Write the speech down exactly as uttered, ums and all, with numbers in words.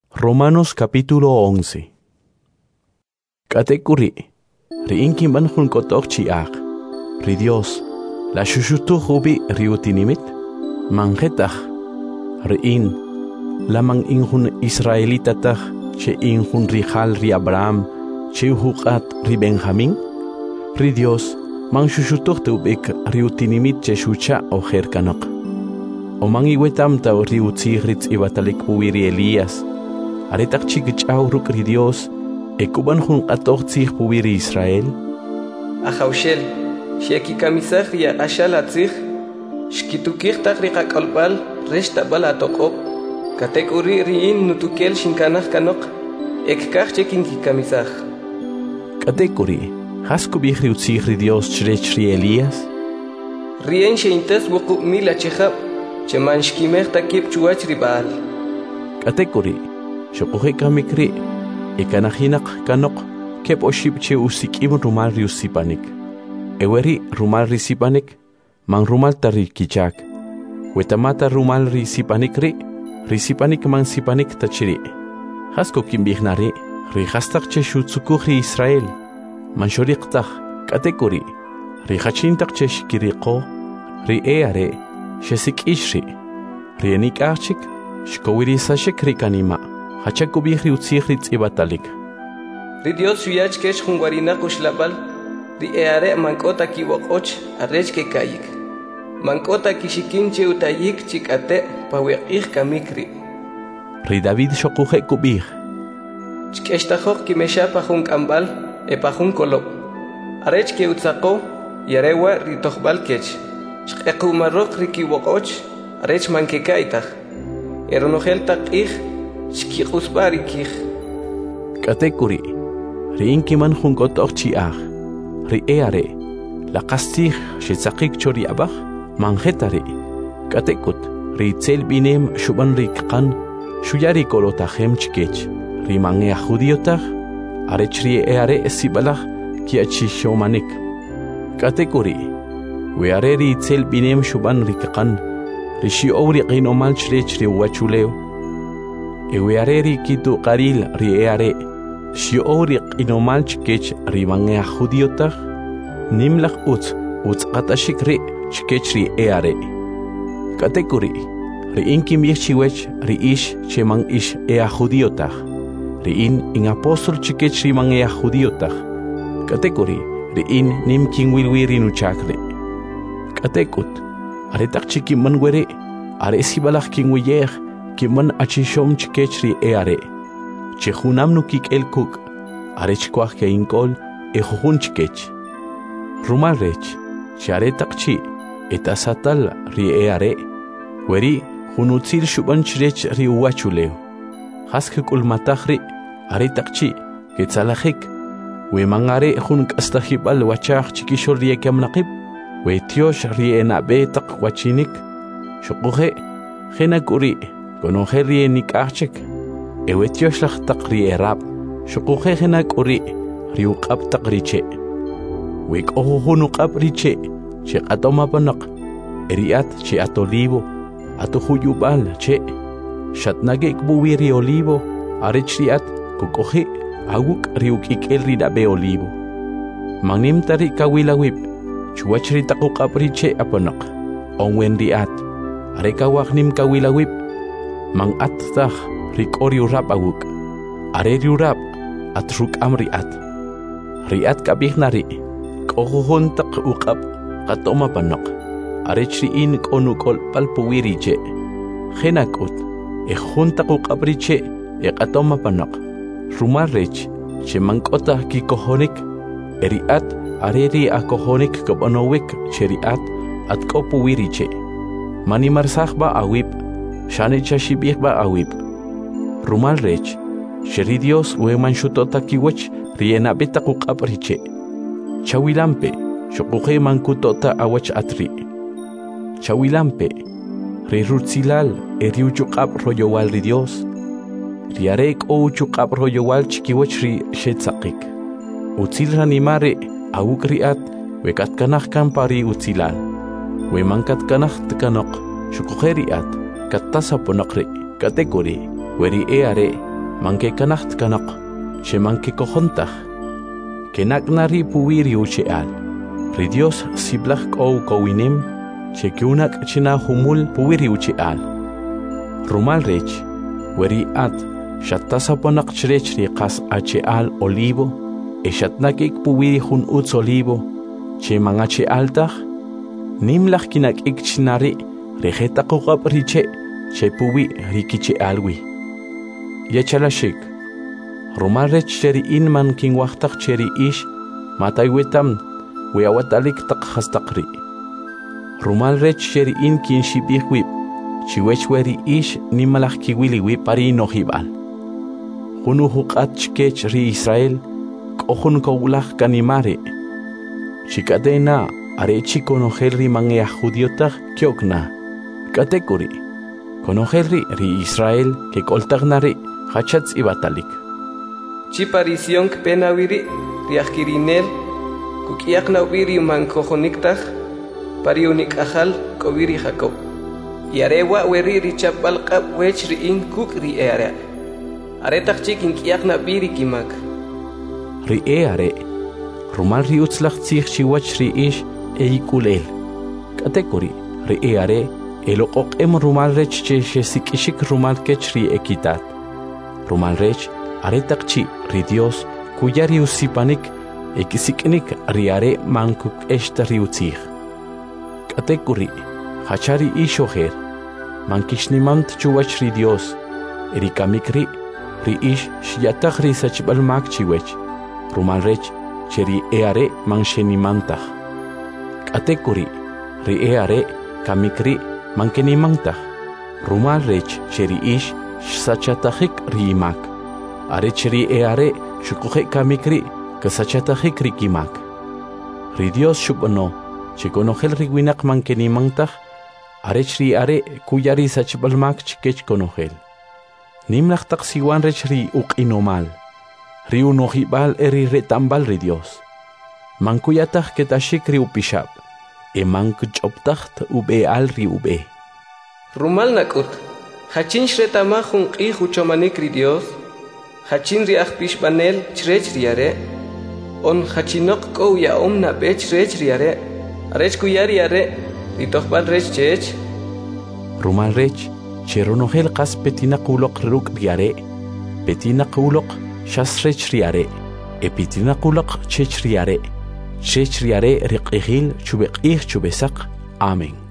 Romanos capítulo once. Katekuri, riinki manjun kotok chiak, ri Dios, la shushutu hubi riutinimit, mangetach, riin, la man injun Israelitatach, che injun rijal ri Abraham, che uhukat ri Benjamin, ri Dios, man shushutuch tubik riutinimit che shucha o herkanok. O man iwetam ta riutzigritz ibatalik puiri Elías, aretak chikchau ruk ri Dios, ekuban jun qatoch tzig puiri Israel. Ahaushel, sheki kamisach ri ashal atzig, shkitukir tak ri qakalpal, reshta bala tokop, katekuri riin nutukel shinkanach kanok, ekkach chekin ki kamisach. Katekuri, haskubih ri utzig ri Dios chrech ri Elías? Rien sheintes wuqub mila chehab, cheman shkimech takib chuach ri baal. Katekuri, shokuhe kamikri, ikanahinak kanok, kep oshib che usikim rumal ri usipanik. Eweri rumal ri sipanik, man rumal tari kichak. Wetamata rumal ri sipanik ri, ri sipanik man sipanik tachiri. Hasko kimbihnari, ri hastak che shutsukuh ri Israel. Man shoriqtach, katekuri, ri hachintak che shkiriqo, ri eare, shesik ishri, ri enik archik, shkowiri sashik ri kanima. Hachakubih ri utzig ri tzibatalik. Ri Dios shuyach kesh jungwarina kushlabal, ri eare mankota kiwokoch arrech ke kayik. Mankota kishikinche utayik chikate paweqih kamikri. Ri David shokuje kubih. Chkeshtachok kimesha pajun kambal e pajun kolop. Arrech ke utzako yarewa ri tohbal kech. Shkekumarok ri kiwokoch arrech manke kaitach. Eronogel takih shkiqusbari kih. Katekuri, ri inkiman junkotok chiach, ri eare, la kastih shitzakik chori abach, manjetari. Katekut, ri tzel binem shuban ri kkan, shuyari kolotachem chkech, ri mangea judiotach, arech ri eare esibalach, kiachi shomanik. Katekuri, weare ri tzel binem shuban ri kkan, ri shiori qinomal chrech ri wachuleo. Eweareri kitu qaril ri eare, shiori qinomal chkech ri mangea judiotach, nimlach utz, utz qatashik ri chkech ri eare. Katekuri, ri inkim yechchiwech ri ish chemang ish ea judiotach, ri in in apostol chkech ri mangea judiotach. Katekuri, ri in nim kinwilwiri nuchakre. Katekut, aretak chikiman were, are sibalach kinwiyech, kiman achishom chkech ri eare. Chehunam nukik el kuk, arech kwach ke inkol, ejujun chkech. Rumal rech, charetak chi, etasatal ri eare. Weri, hunutzil shuban chrech ri uachuleo. Haskikul matachri, aretak chi, ketzalachik. We mangare hun kastahibal wachach chikishol ri ekamnaqib. We tiosh ri enabe tak wachinik. Shukuhe, henakuri. Konoje ri enik archek, ewetiosh lach takri erab, shukuje henak uri, riukab takriche. Wik ohuhunukab riche, che atomapanak, eriat che atolivo, atohuyubal che, shatnagek buwiri olivo, arichriat, kukoje, aguk riukik el ridabe olivo. Mangnim tari kawilawip, chuachri takukab riche apanak, onwen riat, arekawaknim kawilawip, mang attach rikori urap awuk, areri urap at ruk amriat. Riat kabihnari, kohuhuntak ukap, katoma panak, arechri in konukol palpuwiriche. Henakut, e juntak ukabriche, e katoma panak, rumarrech, che mangkota kikohonik, eriat, areri akohonik kabanowik, cheriat, at kopuwiriche. Manimarsachba awip, Shane chashibih ba awip. Rumal rech, sheri Dios weman shutota kiwech riena beta kukap riche. Chawilampe, shokuhe man kutota awach atri. Chawilampe, rirutzilal eriuchukap royowal ri Dios. Riarek o uchukap royowal chikiwech ri shetzakik. Utzil ranimare awuk riat, wekat kanach kampari utzilal. Weman kat kanach tkanok, shokuhe riat. Katasa ponakri, kategori, weri eare, manke kanacht kanak, che manke kojontaj, kenak nari puwiri ucheal, ri Dios siblach kou kowinim, che kiunak china humul puwiri ucheal. Rumal rech, weri at, shattasaponak chrech ri kas acheal olivo, e shatnakik puwiri hun uts olivo, che mangache altach, nimlach kinak ik chinari, rejeta kokap riche, che puwi rikiche alwi. Yachalashik, rumal rech cheri inman king wachtak cheri ish, mataywetam, weawatalik tak hastakri. Rumal rech cheri in kin shibihwip, chiwechweri ish nimalach kiwiliwi pari nohibal. Hunu hukat chkech ri Israel, kohun kawulach kanimare. Chikadena, arechi konohelri mangea judiotak kyokna. Katekuri, konohelri ri Israel ke koltagnari hachats ibatalik. Chiparision penawiri riakirinel kukiak nawiri mankojoniktaj pariunik ajal kowiri Jacob. Yarewa weri richapal kap wech riin kuk ri eare. Aretak chikin kiak nabiri kimak. Ri eare, rumal ri utzlach tzich chiwach ri ish eikulel. Katekuri, ri eare, elokok em rumal rech che shesikishik rumal kech ri ekitat. Rumal rech, aretak chi ri Dios, kuya ri usipanik, ekisiknik ri are mankuk eshta ri utzich. Katekuri, hachari ishoher, mankishnimant chuwach ri Dios, erikamikri, ri ish shiatach ri sachbal mak chiwech, rumal rech, cheri eare manshenimantach. Katekuri, ri eare, kamikri, mankenimantach, rumal rech, cheri ish, sachatachik ri imak, are cheri eare, shukuhe kamikri, kasachatachik ri kimak. Ri Dios shubano, chikonojel ri winak mankenimantach, are chri are, kuyari sachbalmak chikech konojel. Nimlach taksiwan rech ri uk inomal, ri unohibal eri retambal ri Dios. Mankuyatach ketashik ri upishab, e mankuchoptacht ube al ri ube. Rumal nakut, hachin shretamahun qi huchomanik ri Dios, hachin ri achpishbanel chrech riare, on hachinok ko ya om na bech rech riare, arech kuyari are, ri tohbal rech chech. Rumal rech, cheronogel kas petina kulok ruk riare, petina kulok shasrech riare, e petina kulok chech riare, chech riare riqihil chubek ich chubesak. Amen.